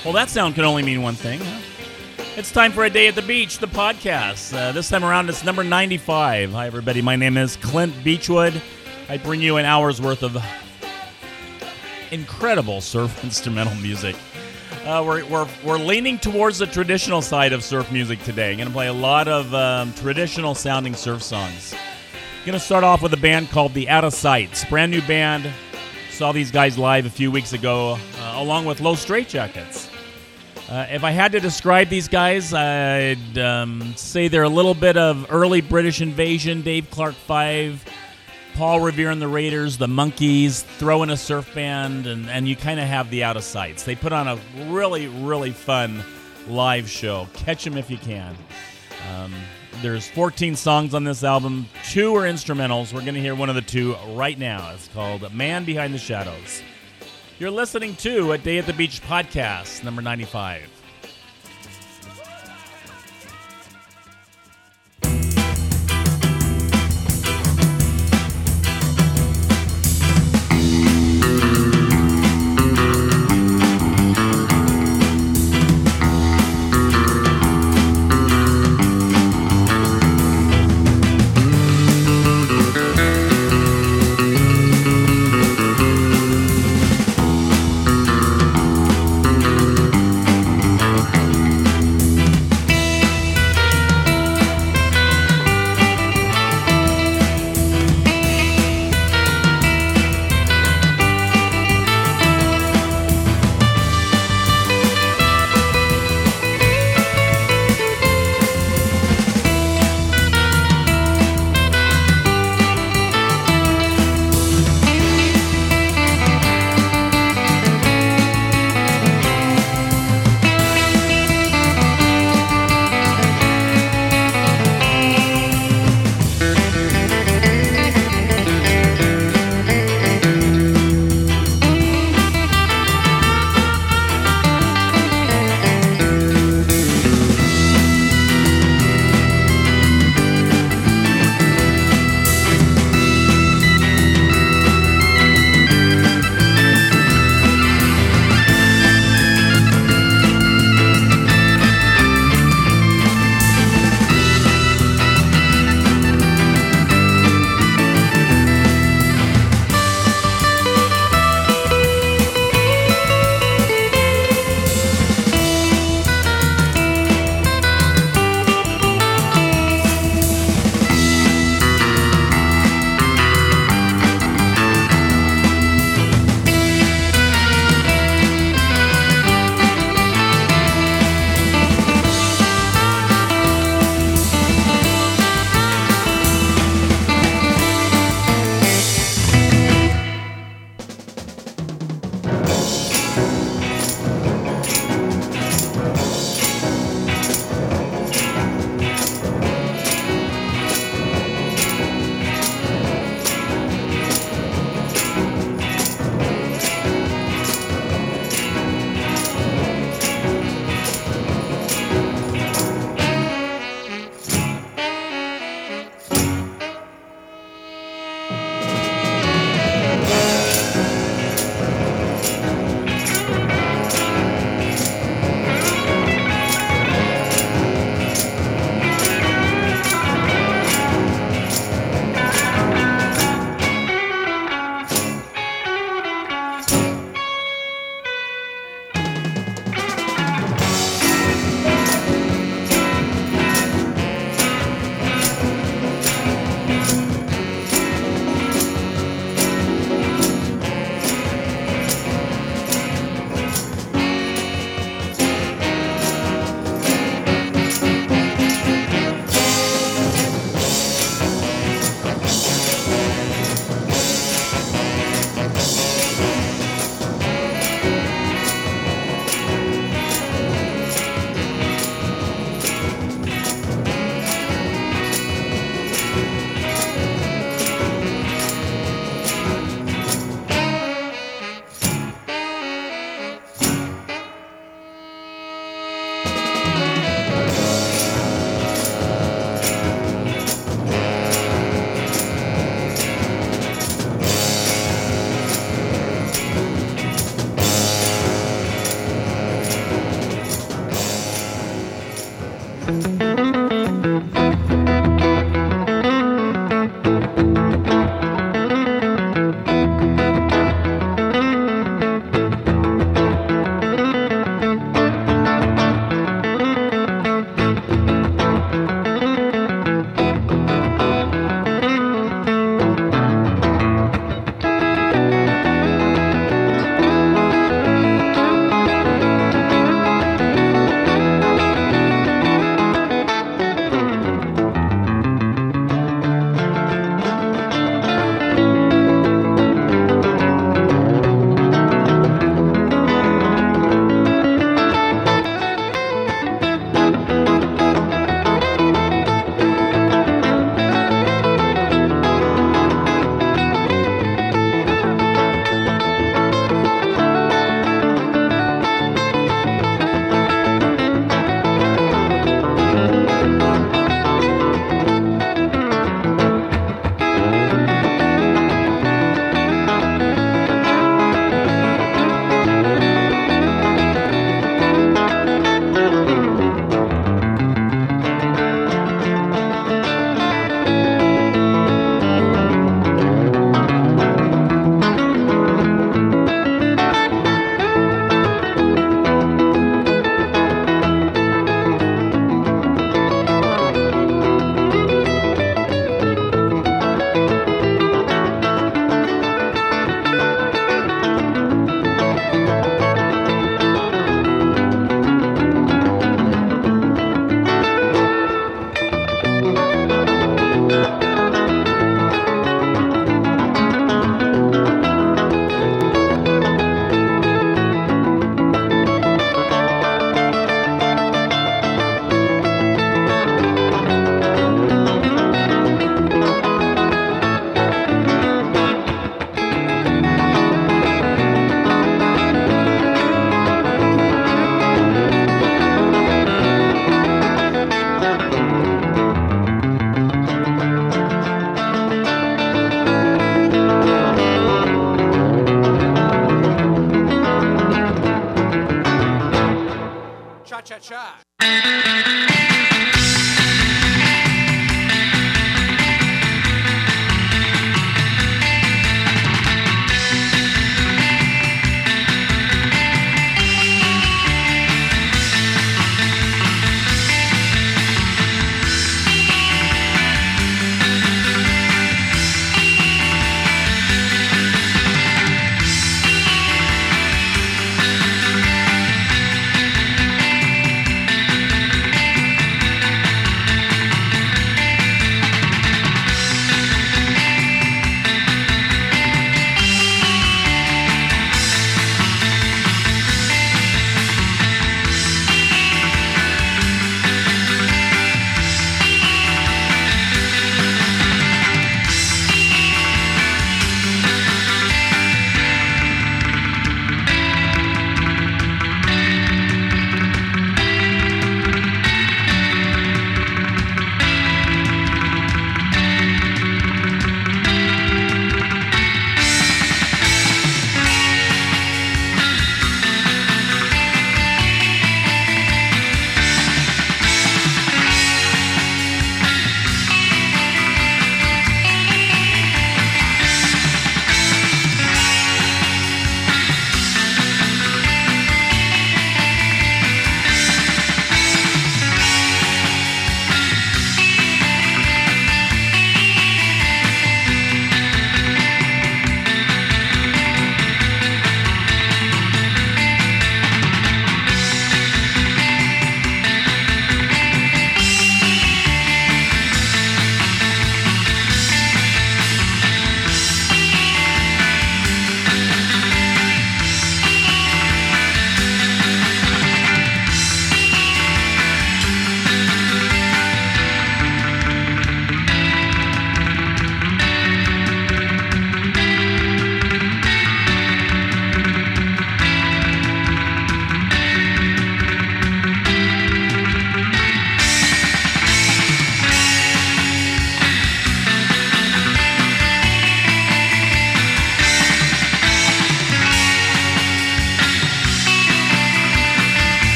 Well, that sound can only mean one thing. Huh? It's time for A Day at the Beach, the podcast. This time around, it's number 95. Hi, everybody. My name is Clint Beechwood. I bring you an hour's worth of incredible surf instrumental music. We're leaning towards the traditional side of surf music today. I'm going to play a lot of traditional sounding surf songs. I'm going to start off with a band called the Out of Sights. Brand new band. Saw these guys live a few weeks ago, along with Low Straitjackets. If I had to describe these guys, I'd say they're a little bit of early British Invasion, Dave Clark 5, Paul Revere and the Raiders, the Monkees, throw in a surf band, and you kind of have the Out of Sights. They put on a really, really fun live show. Catch them if you can. There's 14 songs on this album. 2 are instrumentals. We're going to hear one of the 2 right now. It's called Man Behind the Shadows. You're listening to A Day at the Beach podcast, number 95.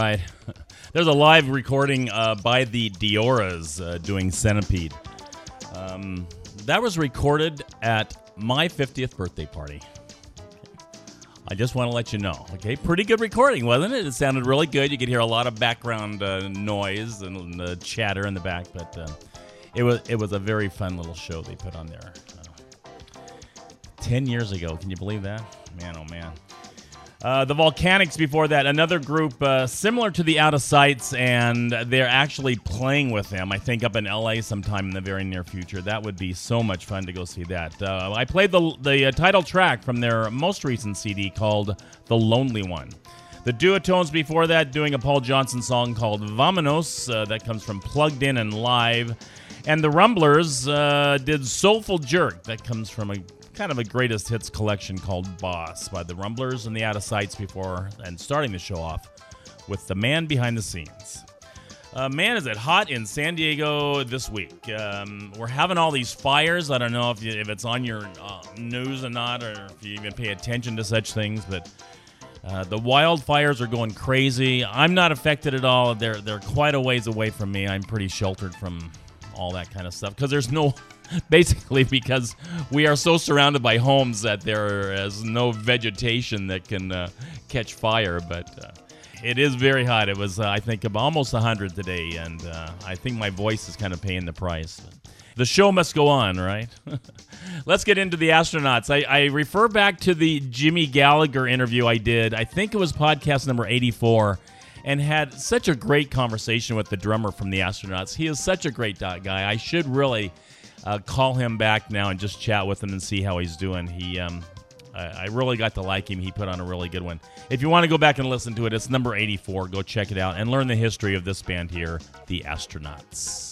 right. There's a live recording by the Dioras doing Centipede. That was recorded at my 50th birthday party. I just want to let you know. Okay, pretty good recording, wasn't it? It sounded really good. You could hear a lot of background noise and chatter in the back, but it was a very fun little show they put on there. 10 years ago, can you believe that? Man, oh man. The Volcanics before that, another group similar to the Out of Sights, and they're actually playing with them, I think, up in L.A. sometime in the very near future. That would be so much fun to go see that. I played the title track from their most recent CD called The Lonely One. The Duotones before that doing a Paul Johnson song called Vamonos. That comes from Plugged In and Live. And the Rumblers did Soulful Jerk. That comes from a kind of a greatest hits collection called Boss by the Rumblers and the Out of Sights before, and starting the show off with the man behind the scenes. Man, is it hot in San Diego this week. We're having all these fires. I don't know if it's on your news or not, or if you even pay attention to such things, but the wildfires are going crazy. I'm not affected at all. They're quite a ways away from me. I'm pretty sheltered from all that kind of stuff because there's no... Basically, because we are so surrounded by homes that there is no vegetation that can catch fire. But it is very hot. It was, I think, almost 100 today, and I think my voice is kind of paying the price. The show must go on, right? Let's get into the Astronauts. I refer back to the Jimmy Gallagher interview I did. I think it was podcast number 84. And had such a great conversation with the drummer from the Astronauts. He is such a great guy. I should really... call him back now and just chat with him and see how he's doing. I really got to like him. He put on a really good one. If you want to go back and listen to it, it's number 84. Go check it out and learn the history of this band here, the Astronauts.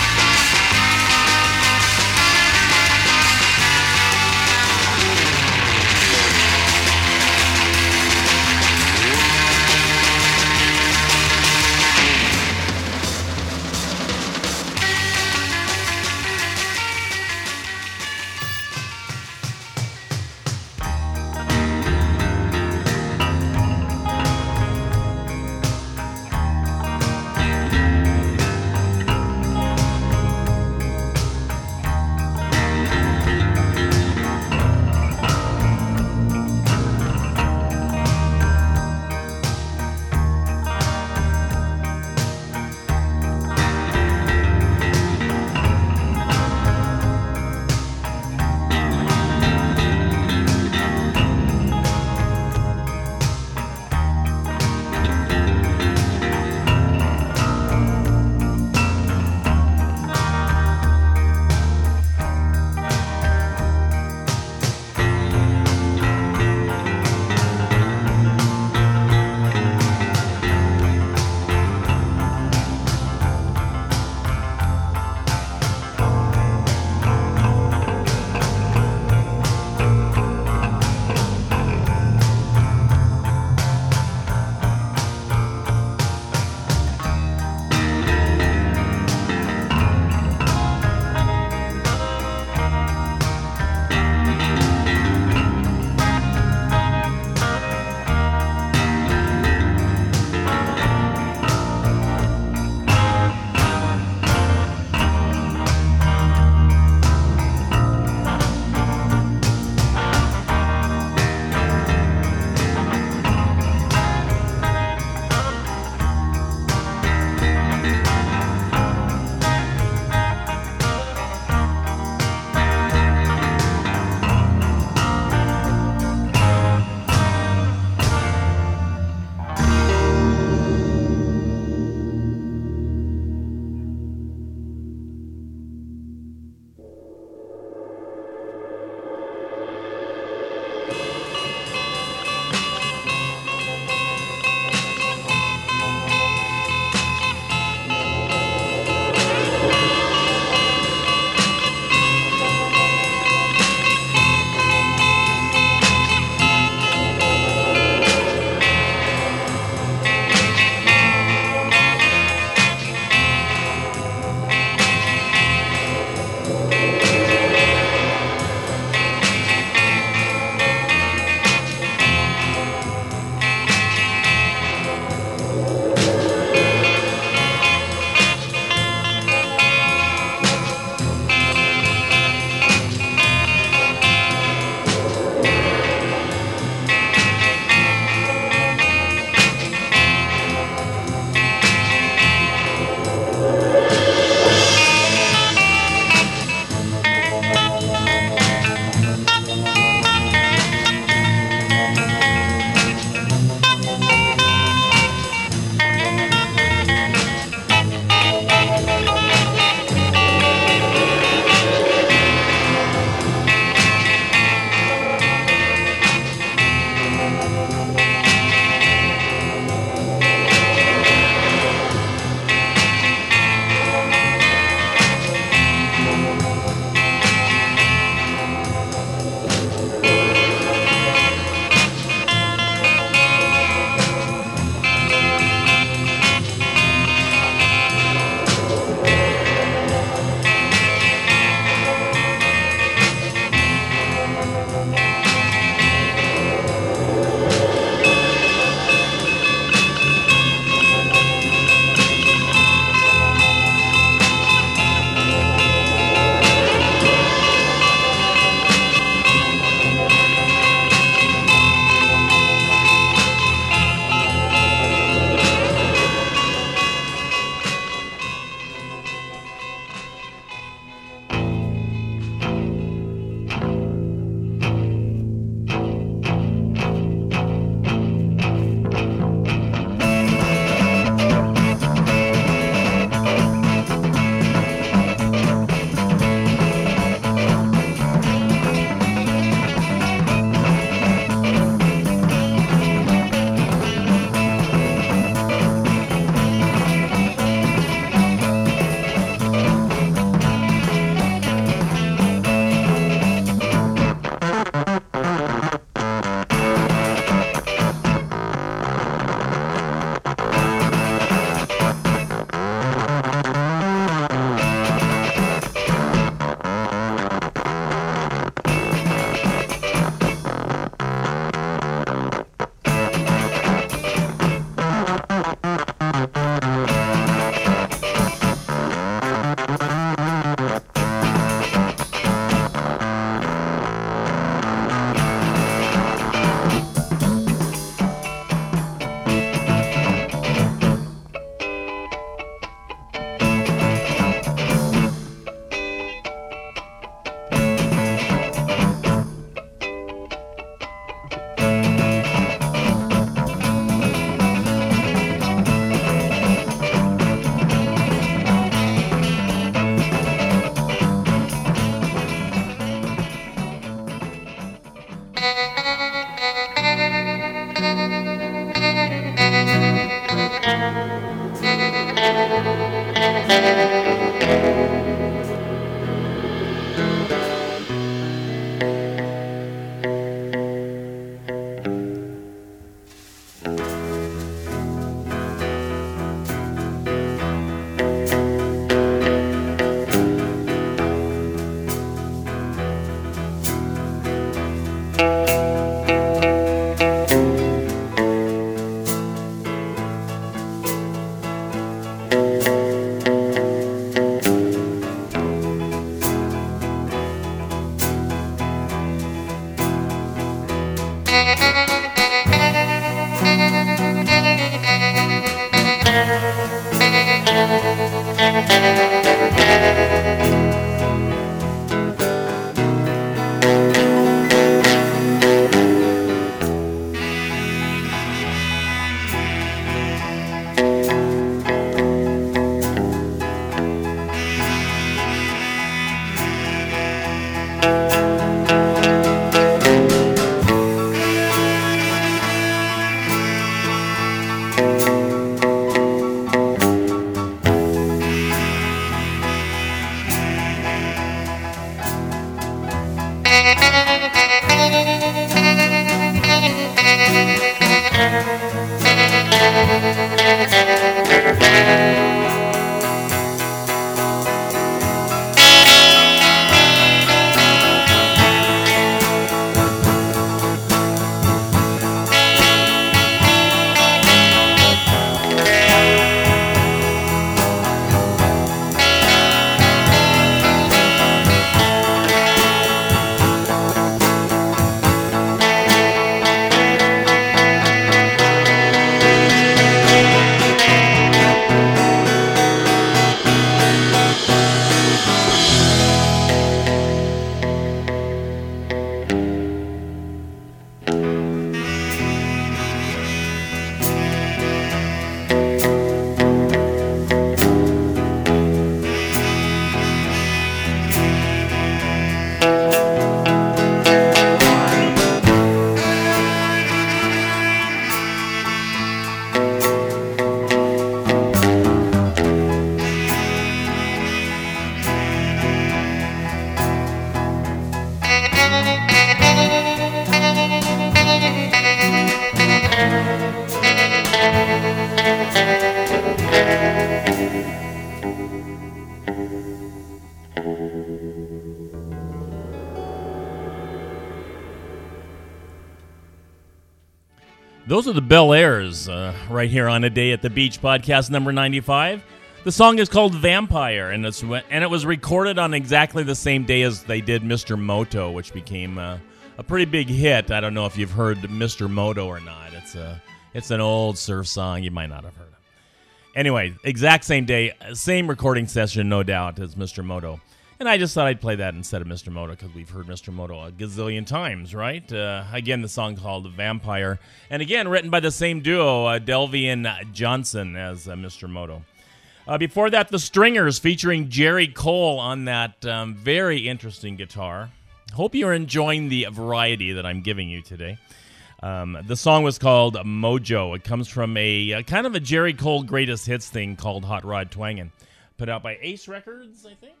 Those are the Bel Airs right here on A Day at the Beach podcast number 95. The song is called Vampire, and it was recorded on exactly the same day as they did Mr. Moto, which became a pretty big hit. I don't know if you've heard Mr. Moto or not. It's an old surf song. You might not have heard it. Anyway, exact same day, same recording session, no doubt, as Mr. Moto. And I just thought I'd play that instead of Mr. Moto because we've heard Mr. Moto a gazillion times, right? Again, the song called Vampire. And again, written by the same duo, Delvian Johnson as Mr. Moto. Before that, the Stringers featuring Jerry Cole on that very interesting guitar. Hope you're enjoying the variety that I'm giving you today. The song was called Mojo. It comes from a kind of a Jerry Cole greatest hits thing called Hot Rod Twangin'. Put out by Ace Records, I think?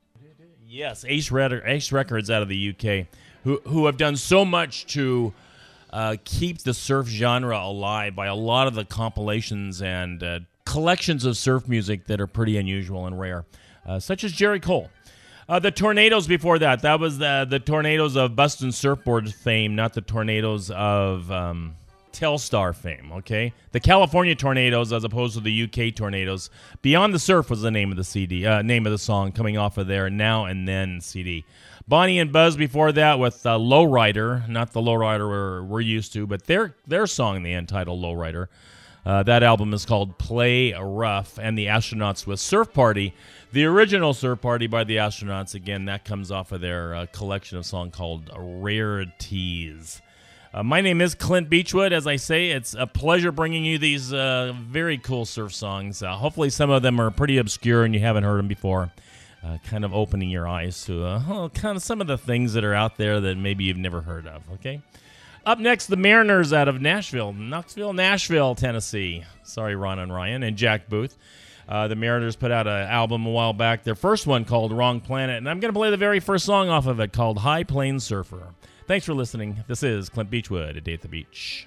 Yes, Ace Records out of the UK, who have done so much to keep the surf genre alive by a lot of the compilations and collections of surf music that are pretty unusual and rare, such as Jerry Cole. The Tornadoes before that was the Tornadoes of Bustin' Surfboard fame, not the Tornadoes of Telstar fame, okay? The California Tornadoes as opposed to the UK Tornadoes. Beyond the Surf was the name of the CD, name of the song coming off of their Now and Then CD. Bonnie and Buzz before that with Lowrider, not the Lowrider we're used to, but their song in the end titled Lowrider. That album is called Play Rough, and the Astronauts with Surf Party. The original Surf Party by the Astronauts, again, that comes off of their collection of songs called Rarities. My name is Clint Beachwood. As I say, it's a pleasure bringing you these very cool surf songs. Hopefully some of them are pretty obscure and you haven't heard them before. Kind of opening your eyes to kind of some of the things that are out there that maybe you've never heard of, okay? Up next, the Mariners out of Nashville, Tennessee. Sorry, Ron and Ryan, and Jack Booth. The Mariners put out an album a while back, their first one called Wrong Planet, and I'm going to play the very first song off of it called High Plains Surfer. Thanks for listening. This is Clint Beachwood, A Day at the Beach.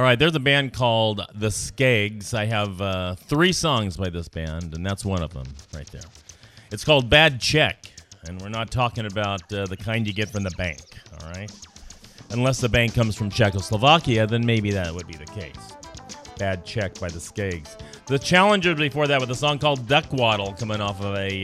right, there's a band called The Skeggs. I have 3 songs by this band, and that's one of them right there. It's called Bad Check, and we're not talking about the kind you get from the bank, all right? Unless the bank comes from Czechoslovakia, then maybe that would be the case. Bad Check by The Skeggs. The Challengers before that with a song called Duck Waddle, coming off of a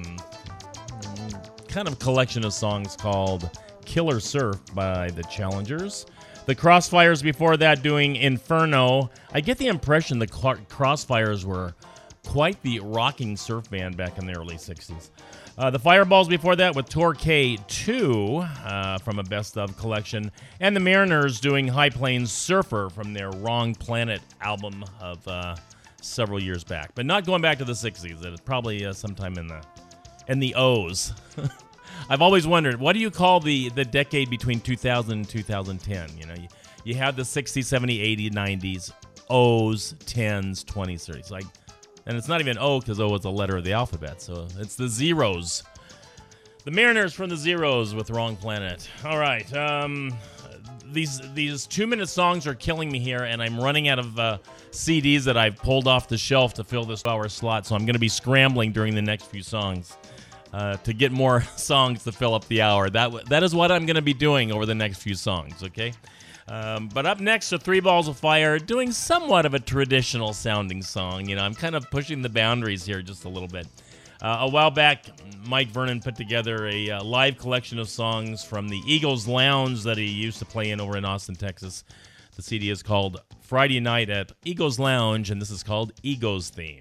kind of collection of songs called Killer Surf by The Challengers. The Crossfires before that doing Inferno. I get the impression the Crossfires were quite the rocking surf band back in the early 60s. The Fireballs before that with Torquay 2 from a Best Of collection. And the Mariners doing High Plains Surfer from their Wrong Planet album of several years back. But not going back to the 60s. It's probably sometime in the O's. I've always wondered, what do you call the decade between 2000 and 2010? You know, you have the 60s, 70s, 80s, 90s, O's, 10s, 20s, 30s. Like, and it's not even O because O is a letter of the alphabet, so it's the Zeros. The Mariners from the Zeros with Wrong Planet. All right, these 2-minute songs are killing me here, and I'm running out of CDs that I've pulled off the shelf to fill this hour slot, so I'm going to be scrambling during the next few songs. To get more songs to fill up the hour. That is what I'm going to be doing over the next few songs, okay? But up next are Three Balls of Fire, doing somewhat of a traditional sounding song. You know, I'm kind of pushing the boundaries here just a little bit. A while back, Mike Vernon put together a live collection of songs from the Eagles Lounge that he used to play in over in Austin, Texas. The CD is called Friday Night at Eagles Lounge, and this is called Ego's Theme.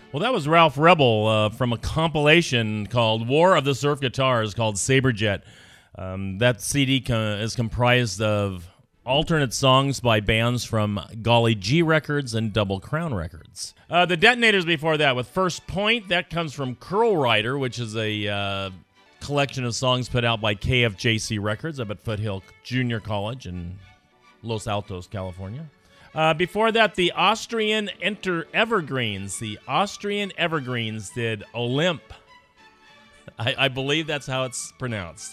Well, that was Ralph Rebel from a compilation called War of the Surf Guitars called Saberjet. That CD is comprised of alternate songs by bands from Golly G Records and Double Crown Records. The Detonators before that with First Point, that comes from Curl Rider, which is a collection of songs put out by KFJC Records up at Foothill Junior College in Los Altos, California. Before that, the Austrian Evergreens. The Austrian Evergreens did Olymp. I believe that's how it's pronounced.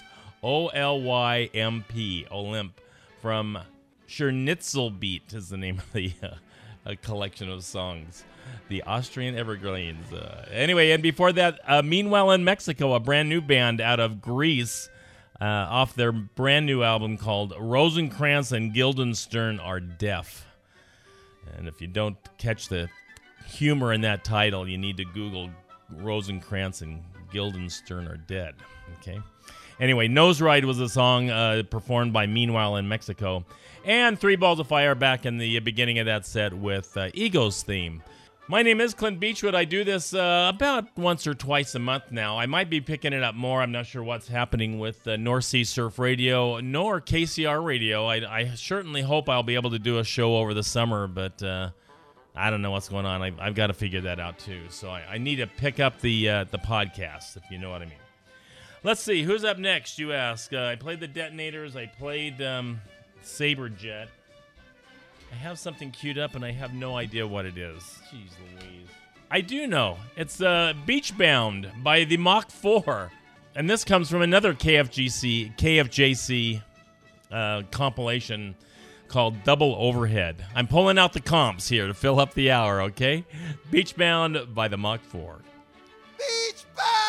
Olymp. Olymp. From Scharnitzelbeat is the name of the a collection of songs. The Austrian Evergreens. Anyway, and before that, Meanwhile in Mexico, a brand new band out of Greece, off their brand new album called Rosencrantz and Guildenstern Are Deaf. And if you don't catch the humor in that title, you need to Google Rosencrantz and Guildenstern Are Dead. Okay. Anyway, Nose Ride was a song performed by Meanwhile in Mexico. And Three Balls of Fire back in the beginning of that set with Ego's theme. My name is Clint Beachwood. I do this about once or twice a month now. I might be picking it up more. I'm not sure what's happening with North Sea Surf Radio nor KCR Radio. I certainly hope I'll be able to do a show over the summer, but I don't know what's going on. I've got to figure that out too. So I need to pick up the podcast, if you know what I mean. Let's see. Who's up next, you ask? I played the Detonators. I played Saberjet. I have something queued up, and I have no idea what it is. Jeez Louise. I do know. It's Beachbound by the Mach 4. And this comes from another KFJC compilation called Double Overhead. I'm pulling out the comps here to fill up the hour, okay? Beachbound by the Mach 4. Beachbound!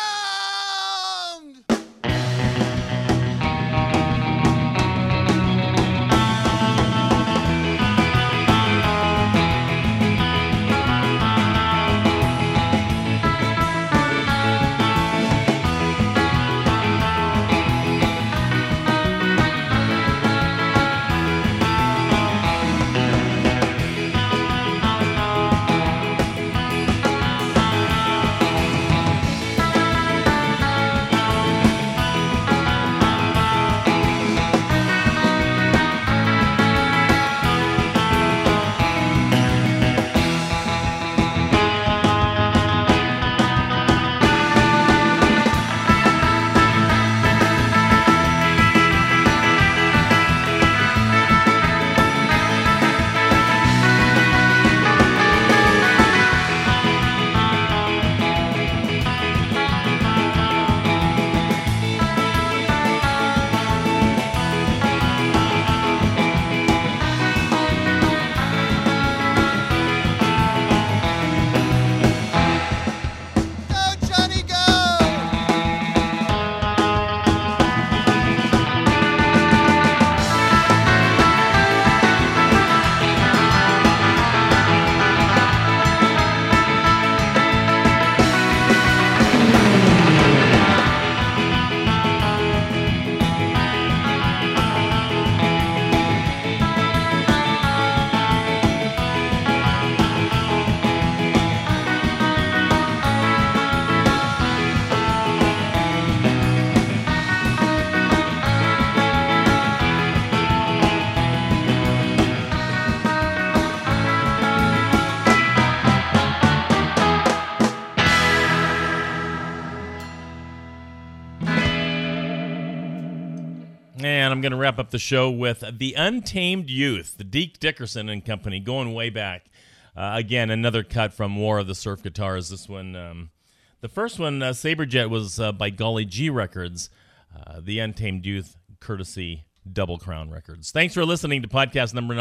And I'm going to wrap up the show with The Untamed Youth, the Deke Dickerson and Company, going way back. Again, another cut from War of the Surf Guitars. This one, the first one, Saberjet, was by Golly G Records. The Untamed Youth, courtesy Double Crown Records. Thanks for listening to podcast number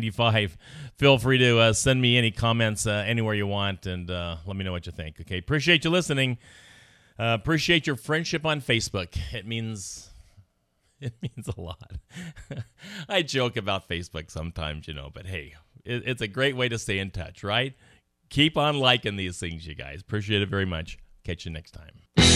95. Feel free to send me any comments anywhere you want, and let me know what you think. Okay, appreciate you listening. Appreciate your friendship on Facebook. It means a lot. I joke about Facebook sometimes, but hey, it's a great way to stay in touch, right? Keep on liking these things, you guys. Appreciate it very much. Catch you next time.